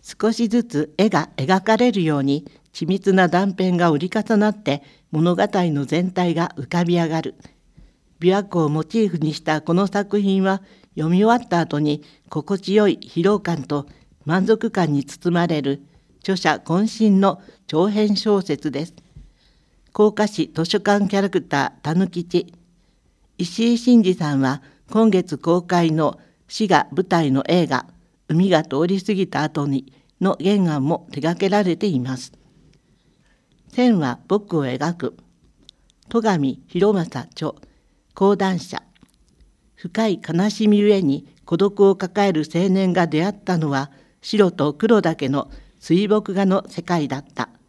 少しずつ絵が描かれるように緻密な断片が折り重なって物語の全体が浮かび上がる。琵琶湖をモチーフにしたこの作品は読み終わった後に心地よい疲労感と満足感に包まれる著者渾身の長編小説です。甲賀市図書館キャラクターたぬきち。石井真嗣さんは今月公開の滋賀舞台の映画海が通り過ぎた後にの原案も手掛けられています。線は僕を描く。戸上博正著。講談社。深い悲しみゆえに孤独を抱える青年が出会ったのは白と黒だけの水墨画の世界だった。